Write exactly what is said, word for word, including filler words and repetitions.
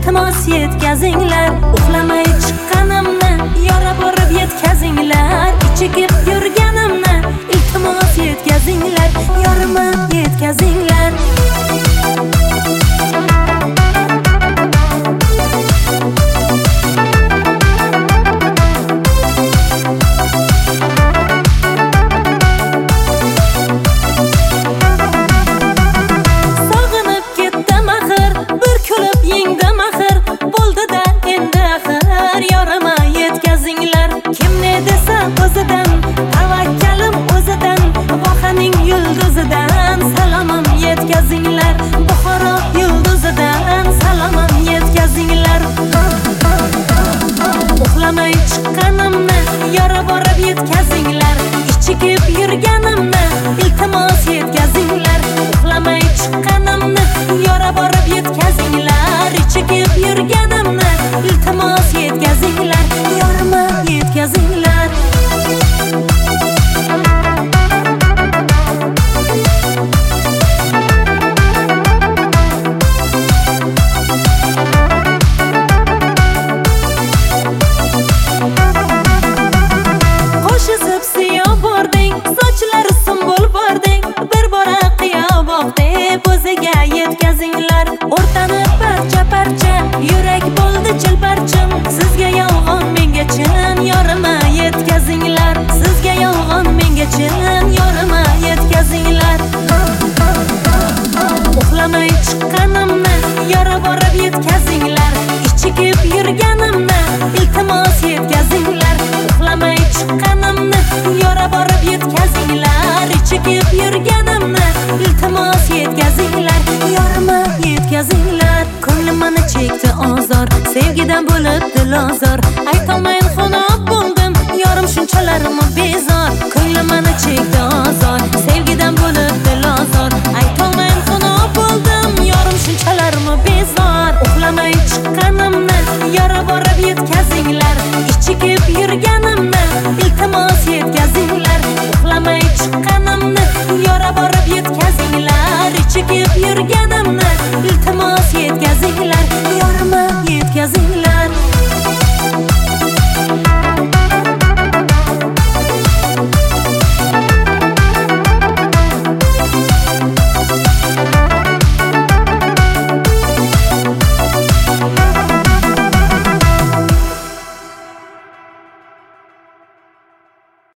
iltimos yetkazinglar. Uxlamay chiqqanimni yora borib yetkazinglar. Ichikib yurganimni iltimos yetkazinglar. Yorima yetkazinglar. O'zidan tavakkalim o'zidan vohaning yulduzidan salomim yetkazinglar. Buxoro yulduzidan salomim yetkazinglar. Uxlamay chiqqanimni yora borib yetkazinglar. Ichikib yurganimni iltimos yetkazinglar. Uxlamay chiqqanimni yora borib yetkazinglar. Ichikib yurganimni iltimos yetkazinglar. Yorima yetkazinglar. Yetkazinglar. O'rtani parcha parcha yurak bo'ldi chilparchim. Sizga yolg'on menga chin yorima yetkazinglar. Sizga yolg'on menga chin yorima yetkazinglar. Uxlamay chiqqanimni yora borib yetkazinglar. Ichikib yurganimni iltimos yetkazinglar. Uxlamay chiqqanimni yora borib yetkazinglar. Ichikib yurganimni iltimos yetkazinglar. Yorima yetkazinglar. Ko'nglim meni chekdi ozor, sevgidan bo'lib dilozor. Aytolmayin xunob bo'ldim, yorim shunchalarimi bezor. Ko'nglim meni chekdi ozor, sevgidan bo'lib